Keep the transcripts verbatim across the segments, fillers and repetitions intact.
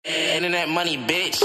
Internet money, bitch.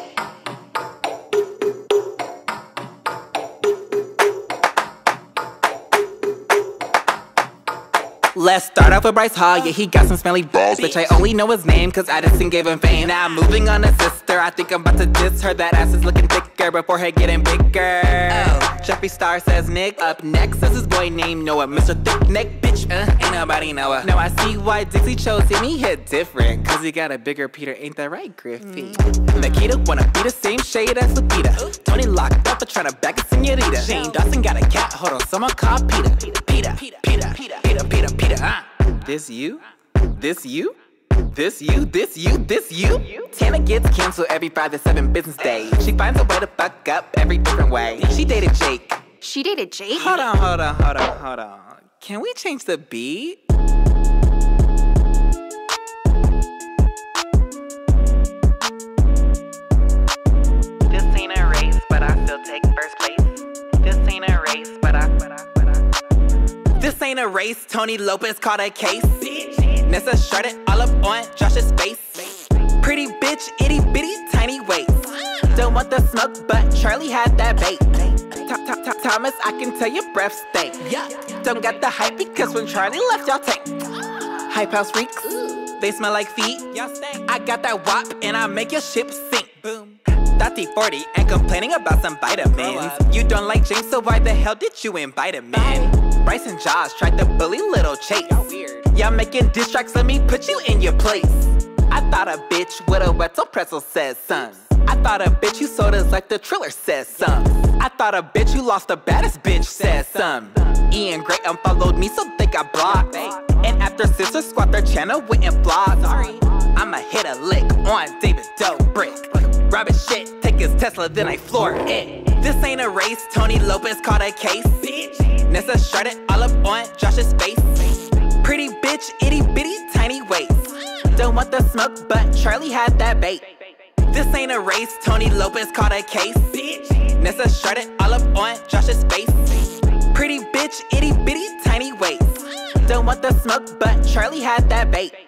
Let's start off with Bryce Hall, yeah, he got some smelly balls. Bitch, I only know his name cause Addison gave him fame. Now moving on to sister, I think I'm about to diss her. That ass is looking thicker before her getting bigger. Oh. Jeffree Star says Nick. Up next is his boy named Noah, Mister Thick Neck, bitch, uh, ain't nobody Noah. Now I see why Dixie chose him, he hit different cause he got a bigger Peter, ain't that right, Griffey? Mm. Nikita wanna be the same shade as Lupita. Tony locked up for trying to bag a senorita. Shane Dawson got a cat, hold on, someone call Peter. Peter, Peter, Peter, Peter, Peter, Peter, Peter, huh? This you? This you? This you? This you? This you? Tana gets canceled every five to seven business days. She finds a way to fuck up every different way. She dated Jake. She dated Jake? Hold on, hold on, hold on, hold on. Can we change the beat? This ain't a race, but I still take first place. This ain't a race, but I, but I, but I. This ain't a race, Tony Lopez caught a case. Nessa shredded all up on Josh's face. Pretty bitch, itty bitty, tiny waist. Don't want the smoke, but Charlie had that bait. Top, top, top, Thomas, I can tell your breath stink. Don't got the hype because when Charlie left, y'all take. Hype house freaks, they smell like feet. I got that wop and I make your ship sink. Boom. Thotty forty and complaining about some vitamins. You don't like James, so why the hell did you invite him in? Bryce and Josh tried to bully little Chase. Y'all making diss tracks, let me put you in your place. I thought a bitch with a wetzel pretzel says son. I thought a bitch who sold us like the Triller says some. I thought a bitch who lost the baddest bitch says some. Ian Gray unfollowed me so they got blocked. And after Sisters Squad their channel went and flopped. Sorry, I'ma hit a lick on David Dobrik. Rabbit shit, take his Tesla then I floor it. This ain't a race, Tony Lopez caught a case. Nessa shredded all up on Josh's face. Pretty bitch, itty bitty, tiny waist. Don't want the smoke, but Charlie had that bait. This ain't a race, Tony Lopez caught a case. Nessa shredded all up on Josh's face. Pretty bitch, itty bitty, tiny waist. Don't want the smoke, but Charlie had that bait.